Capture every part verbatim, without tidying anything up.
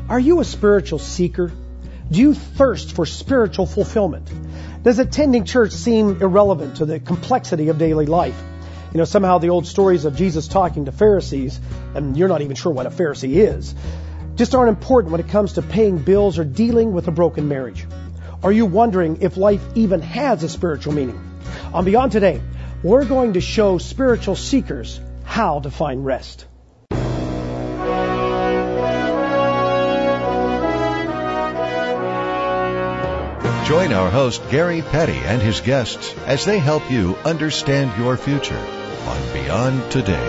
Are you a spiritual seeker? Do you thirst for spiritual fulfillment? Does attending church seem irrelevant to the complexity of daily life? You know, somehow the old stories of Jesus talking to Pharisees, and you're not even sure what a Pharisee is, just aren't important when it comes to paying bills or dealing with a broken marriage. Are you wondering if life even has a spiritual meaning? On Beyond Today, we're going to show spiritual seekers how to find rest. Join our host, Gary Petty, and his guests as they help you understand your future on Beyond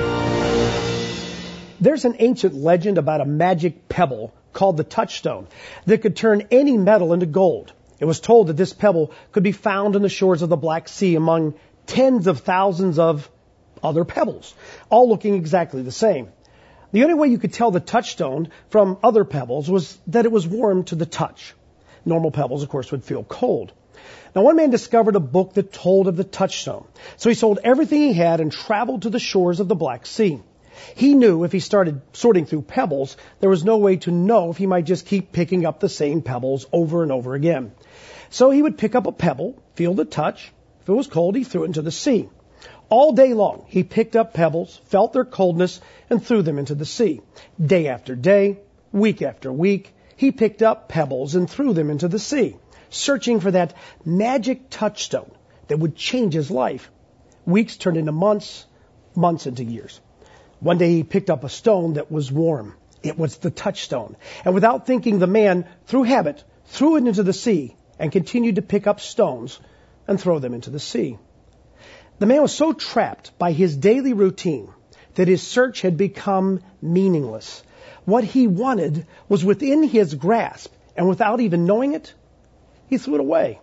Today. There's an ancient legend about a magic pebble called the touchstone that could turn any metal into gold. It was told that this pebble could be found on the shores of the Black Sea among tens of thousands of other pebbles, all looking exactly the same. The only way you could tell the touchstone from other pebbles was that it was warm to the touch. Normal pebbles, of course, would feel cold. Now, one man discovered a book that told of the touchstone. So he sold everything he had and traveled to the shores of the Black Sea. He knew if he started sorting through pebbles, there was no way to know if he might just keep picking up the same pebbles over and over again. So he would pick up a pebble, feel the touch. If it was cold, he threw it into the sea. All day long, he picked up pebbles, felt their coldness, and threw them into the sea. Day after day, week after week, he picked up pebbles and threw them into the sea, searching for that magic touchstone that would change his life. Weeks turned into months, months into years. One day he picked up a stone that was warm. It was the touchstone. And without thinking, the man, through habit, threw it into the sea and continued to pick up stones and throw them into the sea. The man was so trapped by his daily routine that his search had become meaningless. What he wanted was within his grasp, and without even knowing it, he threw it away.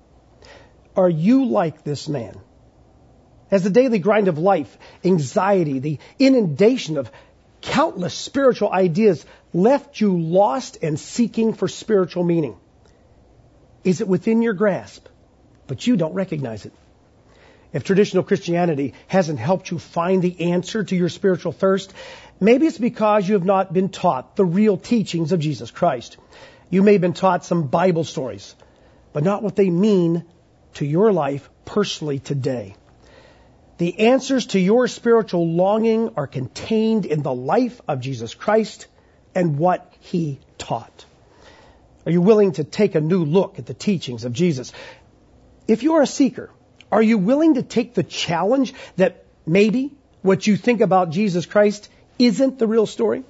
Are you like this man? Has the daily grind of life, anxiety, the inundation of countless spiritual ideas left you lost and seeking for spiritual meaning? Is it within your grasp, but you don't recognize it? If traditional Christianity hasn't helped you find the answer to your spiritual thirst, maybe it's because you have not been taught the real teachings of Jesus Christ. You may have been taught some Bible stories, but not what they mean to your life personally today. The answers to your spiritual longing are contained in the life of Jesus Christ and what He taught. Are you willing to take a new look at the teachings of Jesus? If you are a seeker, are you willing to take the challenge that maybe what you think about Jesus Christ isn't the real story?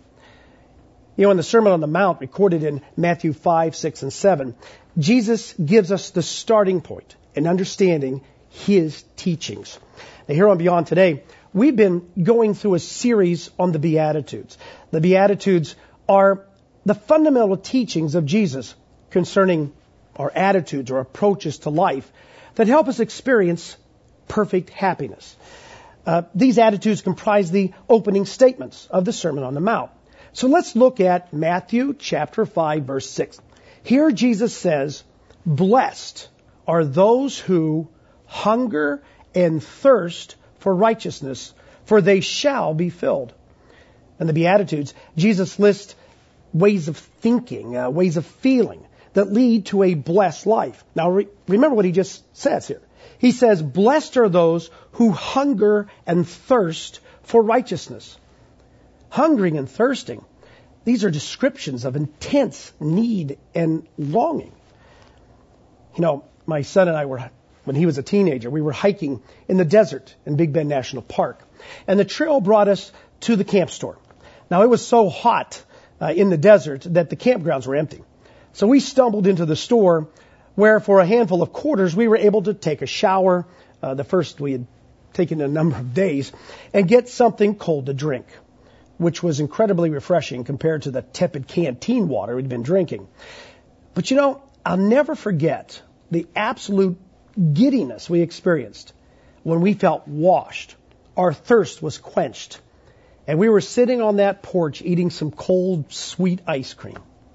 You know, in the Sermon on the Mount recorded in Matthew five, six, and seven, Jesus gives us the starting point in understanding His teachings. Now, here on Beyond Today, we've been going through a series on the Beatitudes. The Beatitudes are the fundamental teachings of Jesus concerning our attitudes or approaches to life that help us experience perfect happiness. Uh, these attitudes comprise the opening statements of the Sermon on the Mount. So let's look at Matthew chapter five, verse six. Here Jesus says, "Blessed are those who hunger and thirst for righteousness, for they shall be filled." In the Beatitudes, Jesus lists ways of thinking, uh, ways of feeling that lead to a blessed life. Now, re- remember what he just says here. He says, "Blessed are those who hunger and thirst for righteousness." Hungering and thirsting, these are descriptions of intense need and longing. You know, my son and I were, when he was a teenager, we were hiking in the desert in Big Bend National Park. And the trail brought us to the camp store. Now, it was so hot uh, in the desert that the campgrounds were empty. So we stumbled into the store where for a handful of quarters we were able to take a shower, uh, the first we had taken in a number of days, and get something cold to drink, which was incredibly refreshing compared to the tepid canteen water we'd been drinking. But you know, I'll never forget the absolute giddiness we experienced when we felt washed. Our thirst was quenched, and we were sitting on that porch eating some cold, sweet ice cream.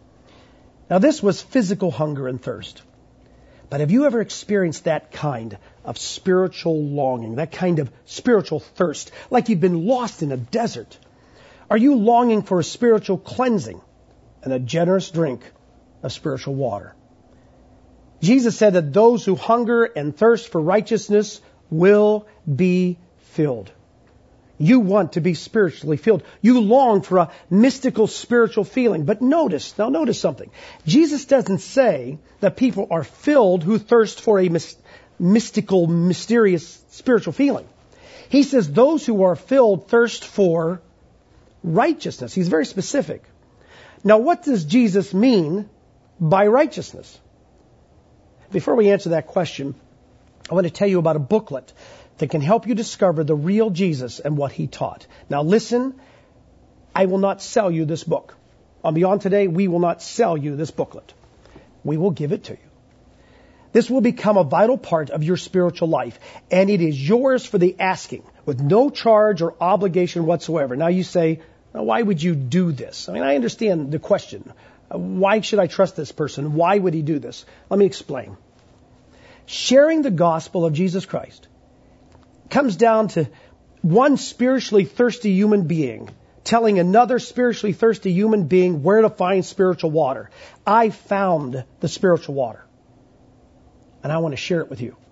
Now, this was physical hunger and thirst. But have you ever experienced that kind of spiritual longing, that kind of spiritual thirst, like you've been lost in a desert? Are you longing for a spiritual cleansing, and a generous drink of spiritual water. Jesus said that those who hunger and thirst for righteousness will be filled. You want to be spiritually filled. You long for a mystical spiritual feeling. But notice, now notice something. Jesus doesn't say that people are filled who thirst for a mis- mystical, mysterious spiritual feeling. He says those who are filled thirst for righteousness. He's very specific. Now, what does Jesus mean by righteousness? Before we answer that question, I want to tell you about a booklet that can help you discover the real Jesus and what he taught. Now listen, I will not sell you this book. On Beyond Today, we will not sell you this booklet. We will give it to you. This will become a vital part of your spiritual life, and it is yours for the asking, with no charge or obligation whatsoever. Now you say, why would you do this? I mean, I understand the question. Why should I trust this person? Why would he do this? Let me explain. Sharing the gospel of Jesus Christ comes down to one spiritually thirsty human being telling another spiritually thirsty human being where to find spiritual water. I found the spiritual water, and I want to share it with you.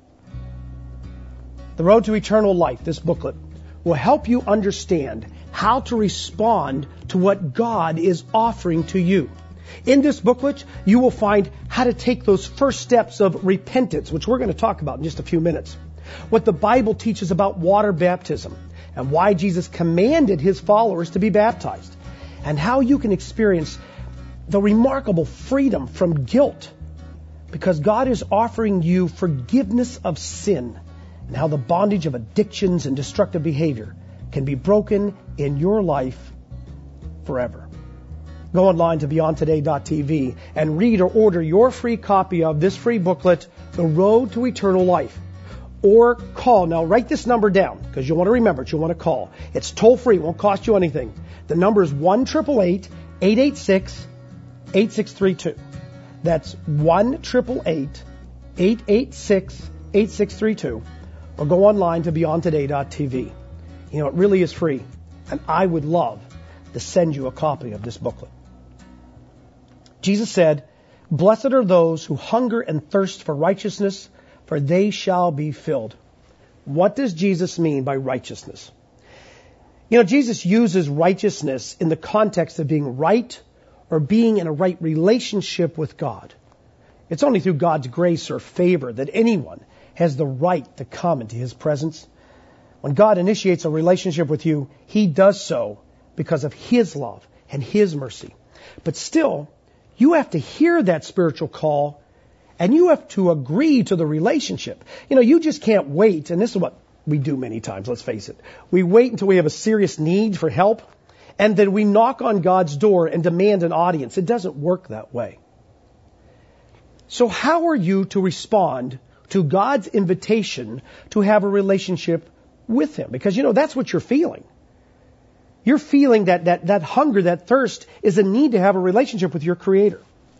The Road to Eternal Life, this booklet, will help you understand how to respond to what God is offering to you. In this booklet, you will find how to take those first steps of repentance, which we're going to talk about in just a few minutes. What the Bible teaches about water baptism and why Jesus commanded his followers to be baptized, and how you can experience the remarkable freedom from guilt because God is offering you forgiveness of sin, and how the bondage of addictions and destructive behavior can be broken in your life forever. Go online to beyond today dot t v and read or order your free copy of this free booklet, The Road to Eternal Life. Or call. Now write this number down because you'll want to remember it. You'll want to call. It's toll free. It won't cost you anything. The number is one eight eight eight, eight eight six, eight six three two. That's one eight eight eight, eight eight six, eight six three two. Or go online to beyond today dot t v. You know, it really is free. And I would love to send you a copy of this booklet. Jesus said, "Blessed are those who hunger and thirst for righteousness, for they shall be filled." What does Jesus mean by righteousness? You know, Jesus uses righteousness in the context of being right or being in a right relationship with God. It's only through God's grace or favor that anyone has the right to come into his presence. When God initiates a relationship with you, he does so because of his love and his mercy. But still, you have to hear that spiritual call, and you have to agree to the relationship. You know, you just can't wait, and this is what we do many times, let's face it. We wait until we have a serious need for help, and then we knock on God's door and demand an audience. It doesn't work that way. So how are you to respond to God's invitation to have a relationship with him? Because, you know, that's what you're feeling. You're feeling that, that, that hunger, that thirst is a need to have a relationship with your Creator.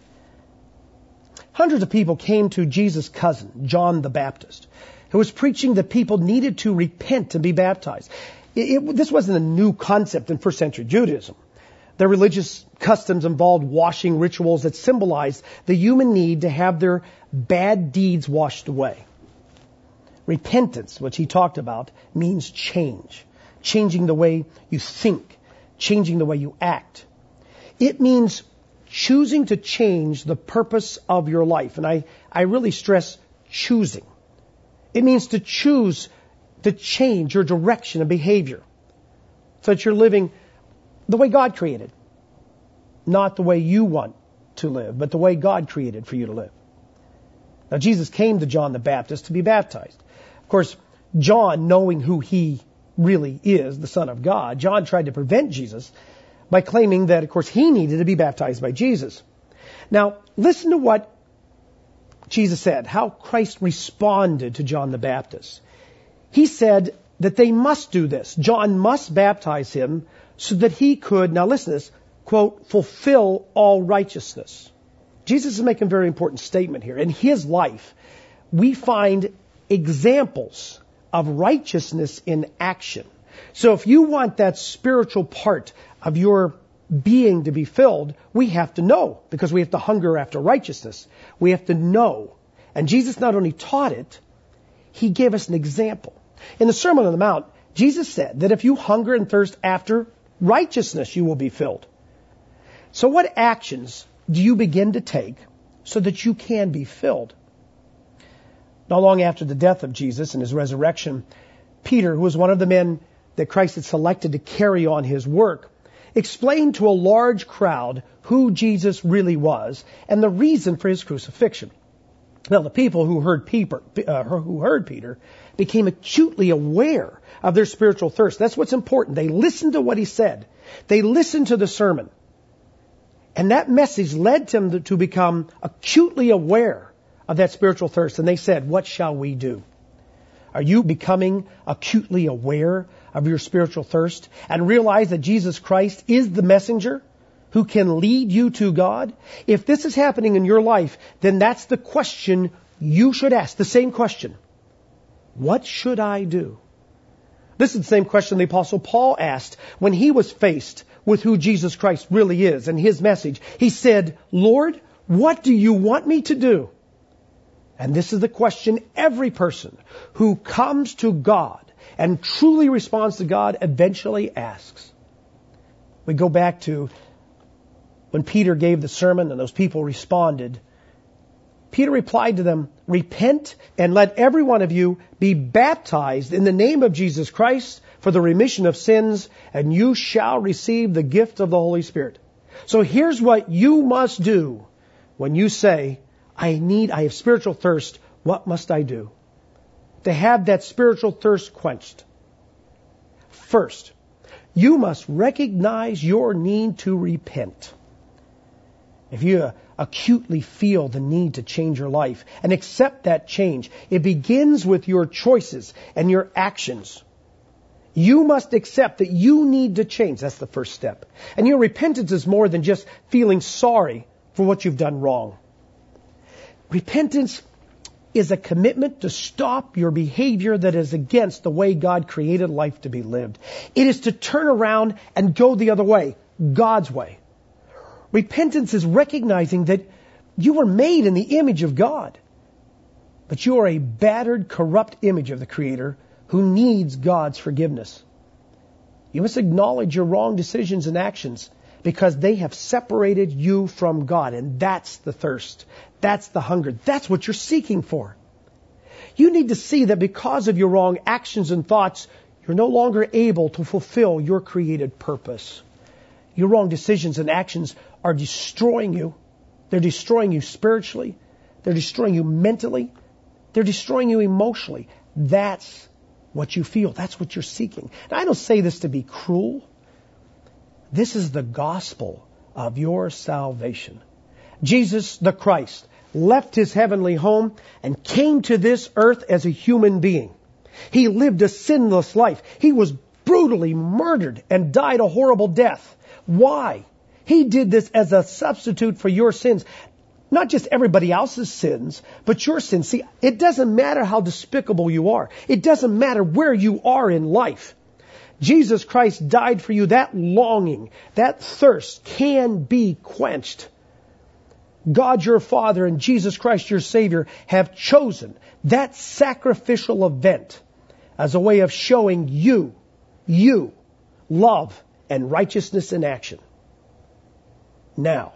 Hundreds of people came to Jesus' cousin, John the Baptist, who was preaching that people needed to repent and be baptized. It, it, this wasn't a new concept in first century Judaism. Their religious customs involved washing rituals that symbolized the human need to have their bad deeds washed away. Repentance, which he talked about, means change. Changing the way you think, changing the way you act. It means choosing to change the purpose of your life. And I, I really stress choosing. It means to choose to change your direction and behavior so that you're living the way God created. Not the way you want to live, but the way God created for you to live. Now, Jesus came to John the Baptist to be baptized. Of course, John, knowing who he really is, the Son of God, John tried to prevent Jesus by claiming that, of course, he needed to be baptized by Jesus. Now, listen to what Jesus said, how Christ responded to John the Baptist. He said that they must do this. John must baptize him so that he could, now listen to this, quote, fulfill all righteousness. Jesus is making a very important statement here. In his life, we find examples of righteousness in action. So if you want that spiritual part of your being to be filled, we have to know, because we have to hunger after righteousness. We have to know. And Jesus not only taught it, He gave us an example. In the Sermon on the Mount, Jesus said that if you hunger and thirst after righteousness, you will be filled. So what actions do you begin to take so that you can be filled? Not long after the death of Jesus and His resurrection, Peter, who was one of the men that Christ had selected to carry on His work, explained to a large crowd who Jesus really was and the reason for His crucifixion. Now, the people who heard Peter, uh, who heard Peter became acutely aware of their spiritual thirst. That's what's important. They listened to what he said. They listened to the sermon. And that message led them to become acutely aware of that spiritual thirst. And they said, what shall we do? Are you becoming acutely aware of your spiritual thirst and realize that Jesus Christ is the messenger who can lead you to God? If this is happening in your life, then that's the question you should ask. The same question. What should I do? This is the same question the Apostle Paul asked when he was faced with who Jesus Christ really is and His message. He said, Lord, what do you want me to do? And this is the question every person who comes to God and truly responds to God eventually asks. We go back to when Peter gave the sermon and those people responded. Peter replied to them, repent and let every one of you be baptized in the name of Jesus Christ for the remission of sins, and you shall receive the gift of the Holy Spirit. So here's what you must do when you say, I need, I have spiritual thirst. What must I do to have that spiritual thirst quenched? First, you must recognize your need to repent. If you acutely feel the need to change your life and accept that change, it begins with your choices and your actions. You must accept that you need to change. That's the first step. And your repentance is more than just feeling sorry for what you've done wrong. Repentance is a commitment to stop your behavior that is against the way God created life to be lived. It is to turn around and go the other way, God's way. Repentance is recognizing that you were made in the image of God, but you are a battered, corrupt image of the Creator who needs God's forgiveness. You must acknowledge your wrong decisions and actions because they have separated you from God, and that's the thirst. That's the hunger. That's what you're seeking for. You need to see that because of your wrong actions and thoughts, you're no longer able to fulfill your created purpose. Your wrong decisions and actions are destroying you. They're destroying you spiritually. They're destroying you mentally. They're destroying you emotionally. That's what you feel. That's what you're seeking. And I don't say this to be cruel. This is the gospel of your salvation. Jesus the Christ left His heavenly home and came to this earth as a human being. He lived a sinless life. He was brutally murdered and died a horrible death. Why? He did this as a substitute for your sins. Not just everybody else's sins, but your sins. See, it doesn't matter how despicable you are. It doesn't matter where you are in life. Jesus Christ died for you. That longing, that thirst can be quenched. God your Father and Jesus Christ your Savior have chosen that sacrificial event as a way of showing you, you, love and righteousness in action. Now,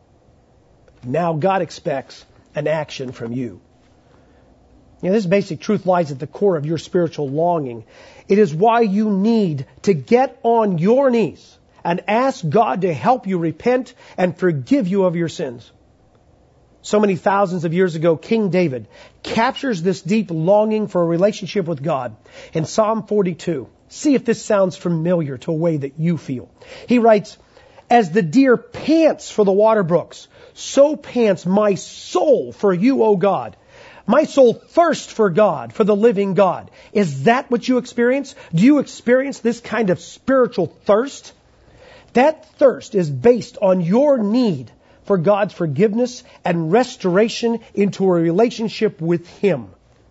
now God expects an action from you. You know, this basic truth lies at the core of your spiritual longing. It is why you need to get on your knees and ask God to help you repent and forgive you of your sins. So many thousands of years ago, King David captures this deep longing for a relationship with God in Psalm forty-two. See if this sounds familiar to a way that you feel. He writes, as the deer pants for the water brooks, so pants my soul for you, O God. My soul thirsts for God, for the living God. Is that what you experience? Do you experience this kind of spiritual thirst? That thirst is based on your need for God's forgiveness and restoration into a relationship with Him.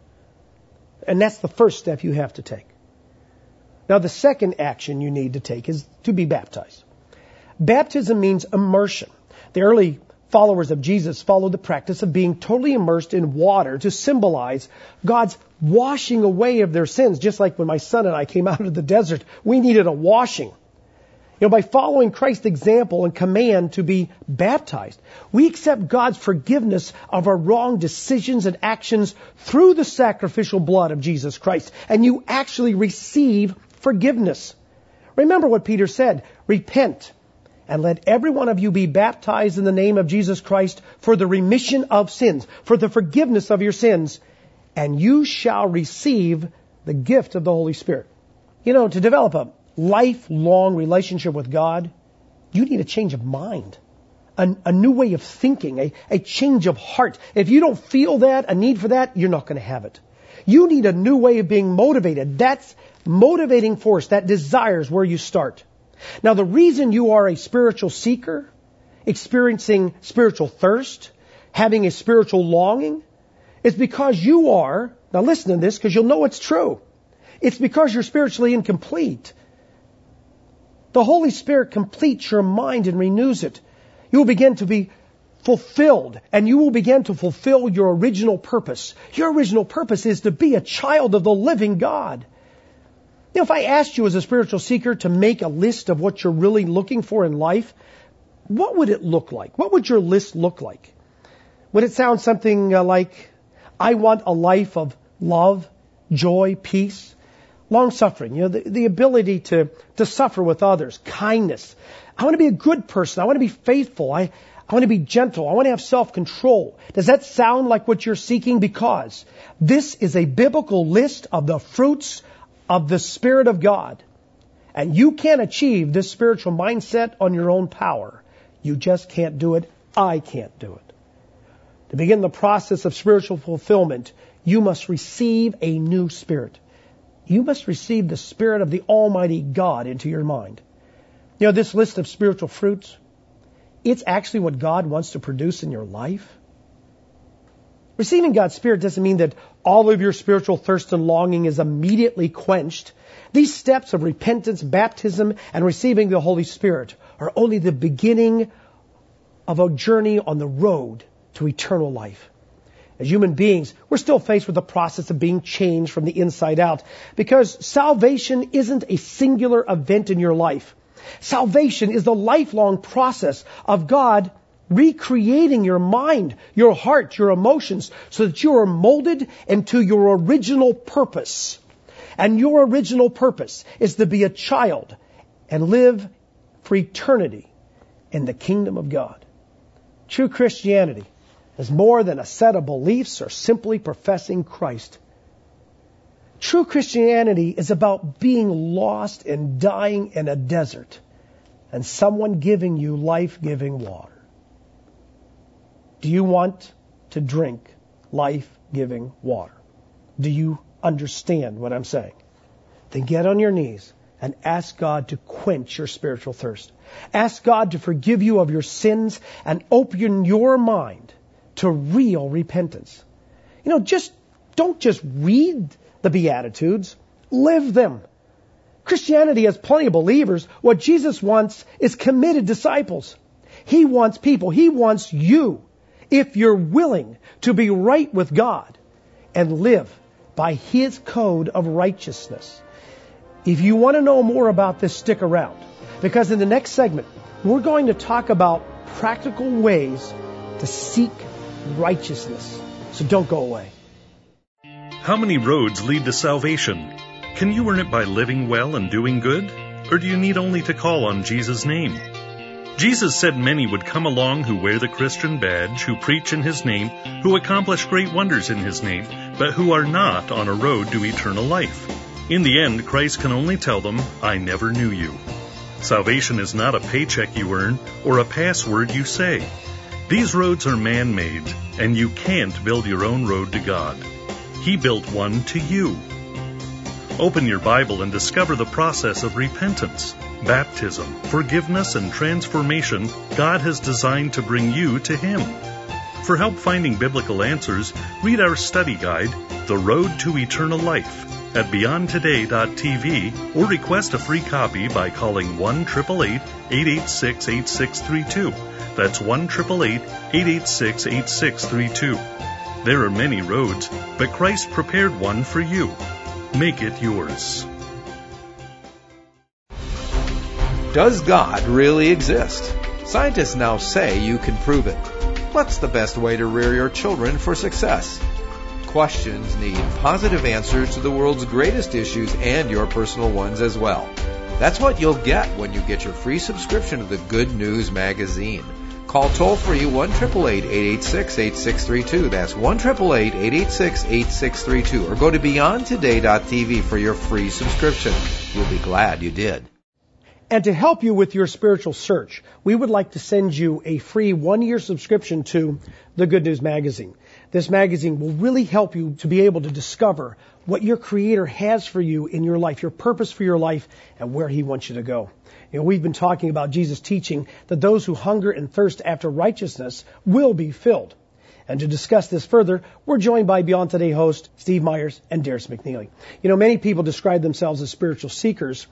And that's the first step you have to take. Now, the second action you need to take is to be baptized. Baptism means immersion. The early followers of Jesus followed the practice of being totally immersed in water to symbolize God's washing away of their sins. Just like when my son and I came out of the desert, we needed a washing. You know, by following Christ's example and command to be baptized, we accept God's forgiveness of our wrong decisions and actions through the sacrificial blood of Jesus Christ. And you actually receive forgiveness. Remember what Peter said, repent and let every one of you be baptized in the name of Jesus Christ for the remission of sins, for the forgiveness of your sins, and you shall receive the gift of the Holy Spirit. You know, to develop a lifelong relationship with God, you need a change of mind, a, a new way of thinking, a, a change of heart. If you don't feel that, a need for that, you're not going to have it. You need a new way of being motivated. That's motivating force, that desire is where you start. Now, the reason you are a spiritual seeker, experiencing spiritual thirst, having a spiritual longing, is because you are, now listen to this because you'll know it's true. It's because you're spiritually incomplete. The Holy Spirit completes your mind and renews it. You will begin to be fulfilled, and you will begin to fulfill your original purpose. Your original purpose is to be a child of the living God. You know, if I asked you as a spiritual seeker to make a list of what you're really looking for in life, what would it look like? What would your list look like? Would it sound something uh, like, I want a life of love, joy, peace, long-suffering, you know, the, the ability to, to suffer with others, kindness. I want to be a good person. I want to be faithful. I, I want to be gentle. I want to have self-control. Does that sound like what you're seeking? Because this is a biblical list of the fruits of the Spirit of God. And you can't achieve this spiritual mindset on your own power. You just can't do it. I can't do it. To begin the process of spiritual fulfillment, you must receive a new spirit. You must receive the Spirit of the Almighty God into your mind. You know, this list of spiritual fruits, it's actually what God wants to produce in your life. Receiving God's Spirit doesn't mean that all of your spiritual thirst and longing is immediately quenched. These steps of repentance, baptism, and receiving the Holy Spirit are only the beginning of a journey on the road to eternal life. As human beings, we're still faced with the process of being changed from the inside out, because salvation isn't a singular event in your life. Salvation is the lifelong process of God recreating your mind, your heart, your emotions, so that you are molded into your original purpose. And your original purpose is to be a child and live for eternity in the kingdom of God. True Christianity is more than a set of beliefs or simply professing Christ. True Christianity is about being lost and dying in a desert and someone giving you life-giving water. Do you want to drink life-giving water? Do you understand what I'm saying? Then get on your knees and ask God to quench your spiritual thirst. Ask God to forgive you of your sins and open your mind to real repentance. You know, just don't just read the Beatitudes, live them. Christianity has plenty of believers. What Jesus wants is committed disciples. He wants people. He wants you, if you're willing to be right with God and live by His code of righteousness. If you want to know more about this, stick around, because in the next segment, we're going to talk about practical ways to seek righteousness. So don't go away. How many roads lead to salvation? Can you earn it by living well and doing good? Or do you need only to call on Jesus' name? Jesus said many would come along who wear the Christian badge, who preach in His name, who accomplish great wonders in His name, but who are not on a road to eternal life. In the end, Christ can only tell them, I never knew you. Salvation is not a paycheck you earn or a password you say. These roads are man-made, and you can't build your own road to God. He built one to you. Open your Bible and discover the process of repentance, baptism, forgiveness, and transformation God has designed to bring you to Him. For help finding biblical answers, read our study guide, The Road to Eternal Life. at beyond today dot t v or request a free copy by calling one eight eight eight, eight eight six, eight six three two. That's one eight eight eight, eight eight six, eight six three two. There are many roads, but Christ prepared one for you. Make it yours. Does God really exist? Scientists now say you can prove it. What's the best way to rear your children for success? Questions need positive answers to the world's greatest issues and your personal ones as well. That's what you'll get when you get your free subscription to the Good News Magazine. Call toll-free one eight eight, eight eight six, eight six three two. That's one eight eight, eight eight six, eight six three two. Or go to beyond today dot t v for your free subscription. You'll be glad you did. And to help you with your spiritual search, we would like to send you a free one-year subscription to the Good News Magazine. This magazine will really help you to be able to discover what your Creator has for you in your life, your purpose for your life, and where He wants you to go. You know, we've been talking about Jesus' teaching that those who hunger and thirst after righteousness will be filled. And to discuss this further, we're joined by Beyond Today host Steve Myers and Darius McNeely. You know, many people describe themselves as spiritual seekers.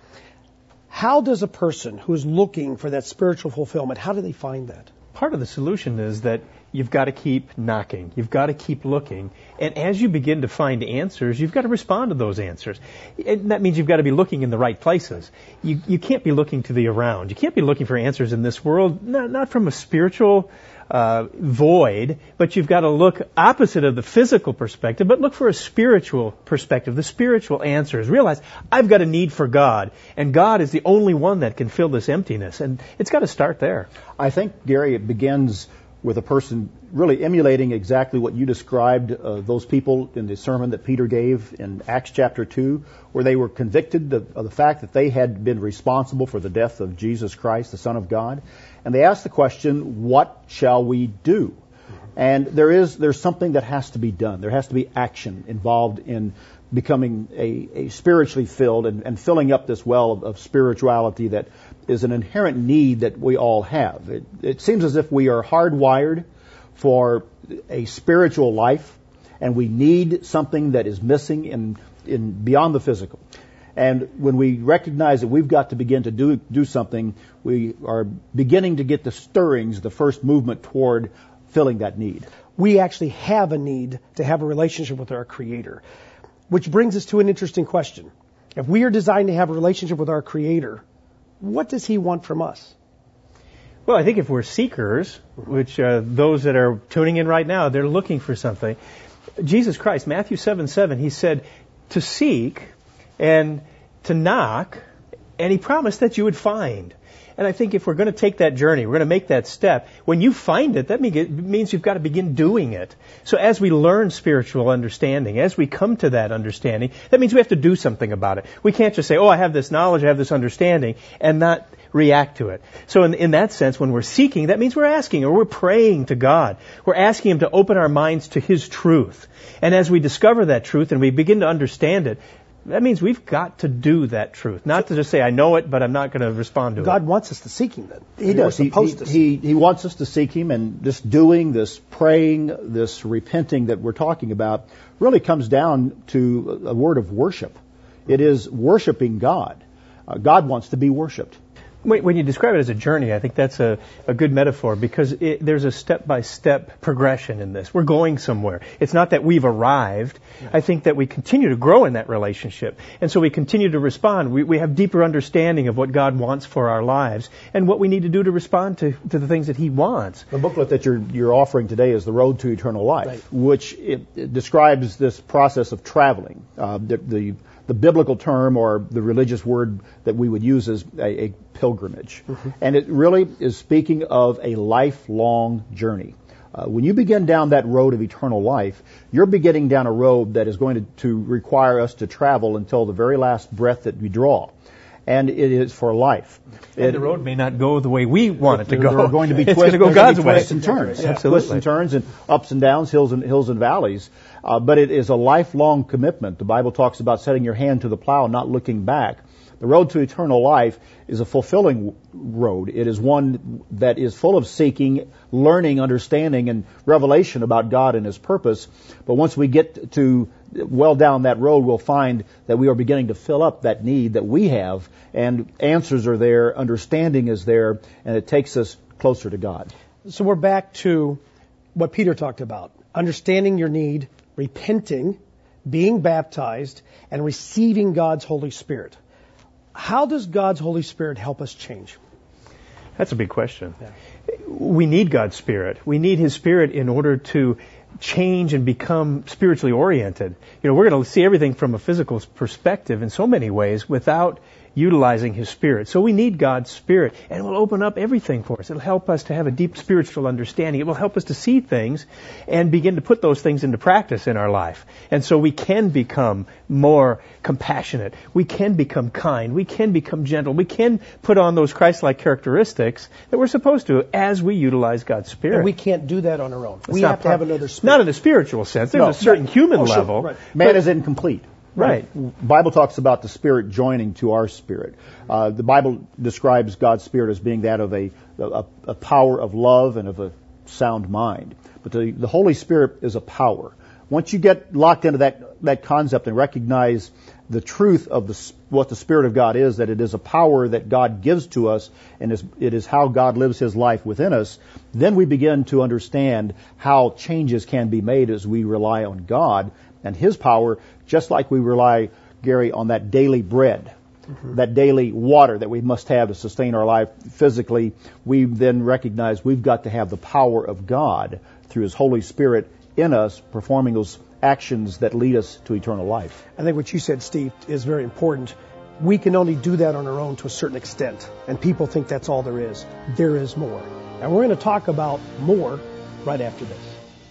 How does a person who is looking for that spiritual fulfillment, how do they find that? Part of the solution is that you've got to keep knocking. You've got to keep looking. And as you begin to find answers, you've got to respond to those answers. And that means you've got to be looking in the right places. You you can't be looking to the around. You can't be looking for answers in this world, not, not from a spiritual uh, void, but you've got to look opposite of the physical perspective, but look for a spiritual perspective, the spiritual answers. Realize I've got a need for God, and God is the only one that can fill this emptiness. And it's got to start there. I think, Gary, it begins with a person really emulating exactly what you described, uh, those people in the sermon that Peter gave in Acts chapter two, where they were convicted of, of the fact that they had been responsible for the death of Jesus Christ, the Son of God. And they asked the question, what shall we do? And there is there's something that has to be done. There has to be action involved in becoming a, a spiritually filled and, and filling up this well of, of spirituality that is an inherent need that we all have. It, it seems as if we are hardwired for a spiritual life, and we need something that is missing in, in beyond the physical. And when we recognize that we've got to begin to do do something, we are beginning to get the stirrings, the first movement toward filling that need. We actually have a need to have a relationship with our Creator, which brings us to an interesting question. If we are designed to have a relationship with our Creator, what does He want from us? Well, I think if we're seekers, which uh, those that are tuning in right now, they're looking for something. Jesus Christ, Matthew seven seven, He said to seek and to knock, and He promised that you would find. And I think if we're going to take that journey, we're going to make that step, when you find it, that means you've got to begin doing it. So as we learn spiritual understanding, as we come to that understanding, that means we have to do something about it. We can't just say, oh, I have this knowledge, I have this understanding, and not react to it. So in, in that sense, when we're seeking, that means we're asking, or we're praying to God. We're asking Him to open our minds to His truth. And as we discover that truth and we begin to understand it, that means we've got to do that truth. Not to just say, I know it, but I'm not going to respond to God it. God wants us to seek Him then. He I mean, does. He, he, he, he wants us to seek Him, and this doing, this praying, this repenting that we're talking about really comes down to a word of worship. It is worshiping God. Uh, God wants to be worshipped. When you describe it as a journey, I think that's a, a good metaphor, because it, there's a step-by-step progression in this. We're going somewhere. It's not that we've arrived. I think that we continue to grow in that relationship. And so we continue to respond. We, we have deeper understanding of what God wants for our lives and what we need to do to respond to, to the things that He wants. The booklet that you're, you're offering today is The Road to Eternal Life, right, which it, it describes this process of traveling. Uh, the, the The biblical term, or the religious word that we would use, is a, a pilgrimage. Mm-hmm. And it really is speaking of a lifelong journey. Uh, when you begin down that road of eternal life, you're beginning down a road that is going to, to require us to travel until the very last breath that we draw. And it is for life. And it, the road may not go the way we want it to there go. There are going to be it's twists, going to go God's way. Twists and turns. Yeah. Absolutely. Twists and turns and ups and downs, hills and hills and valleys. Uh, but it is a lifelong commitment. The Bible talks about setting your hand to the plow, not looking back. The road to eternal life is a fulfilling road. It is one that is full of seeking, learning, understanding, and revelation about God and His purpose. But once we get to well down that road, we'll find that we are beginning to fill up that need that we have, and answers are there, understanding is there, and it takes us closer to God. So we're back to what Peter talked about. Understanding your need, repenting, being baptized, and receiving God's Holy Spirit. How does God's Holy Spirit help us change? That's a big question. Yeah. We need God's Spirit. We need His Spirit in order to change and become spiritually oriented. You know, we're going to see everything from a physical perspective in so many ways without utilizing His Spirit. So we need God's Spirit, and it will open up everything for us. It'll help us to have a deep spiritual understanding. It will help us to see things and begin to put those things into practice in our life. And so we can become more compassionate. We can become kind. We can become gentle. We can put on those Christ-like characteristics that we're supposed to as we utilize God's Spirit. And we can't do that on our own. It's we not have to have another Spirit. Not in a spiritual sense. There's No, a certain right. human Oh, sure. level. Right. Man is incomplete. Right. The Bible talks about the Spirit joining to our spirit. Uh, the Bible describes God's Spirit as being that of a, a, a power of love and of a sound mind. But the, the Holy Spirit is a power. Once you get locked into that, that concept and recognize the truth of the, what the Spirit of God is, that it is a power that God gives to us, and is, it is how God lives His life within us, then we begin to understand how changes can be made as we rely on God and His power, just like we rely, Gary, on that daily bread, mm-hmm. that daily water that we must have to sustain our life physically. We then recognize we've got to have the power of God through His Holy Spirit in us, performing those actions that lead us to eternal life. I think what you said, Steve, is very important. We can only do that on our own to a certain extent, and people think that's all there is. There is more. And we're going to talk about more right after this.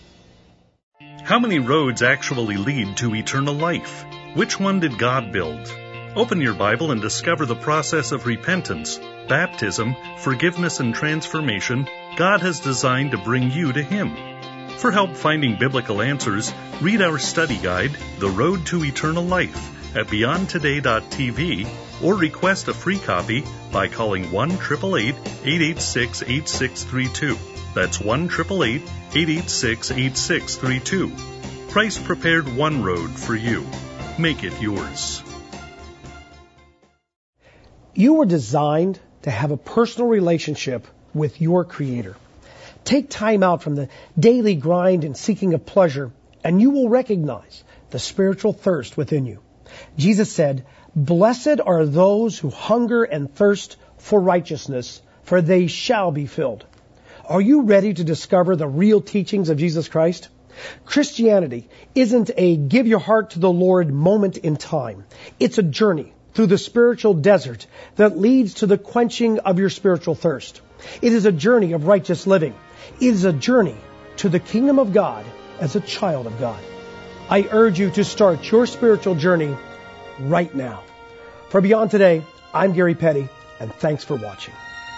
How many roads actually lead to eternal life? Which one did God build? Open your Bible and discover the process of repentance, baptism, forgiveness, and transformation God has designed to bring you to Him. For help finding biblical answers, read our study guide, The Road to Eternal Life, at beyond today dot t v, or request a free copy by calling one eight eight eight, eight eight six, eight six three two. That's one eight eight eight, eight eight six, eight six three two. Christ prepared one road for you. Make it yours. You were designed to have a personal relationship with your Creator. Take time out from the daily grind and seeking of pleasure, and you will recognize the spiritual thirst within you. Jesus said, "Blessed are those who hunger and thirst for righteousness, for they shall be filled." Are you ready to discover the real teachings of Jesus Christ? Christianity isn't a give your heart to the Lord moment in time. It's a journey through the spiritual desert that leads to the quenching of your spiritual thirst. It is a journey of righteous living. It is a journey to the kingdom of God as a child of God. I urge you to start your spiritual journey right now. For Beyond Today, I'm Gary Petty, and thanks for watching.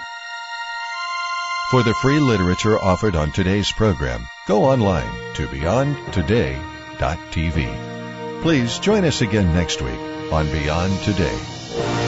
For the free literature offered on today's program, go online to beyond today dot t v. Please join us again next week on Beyond Today.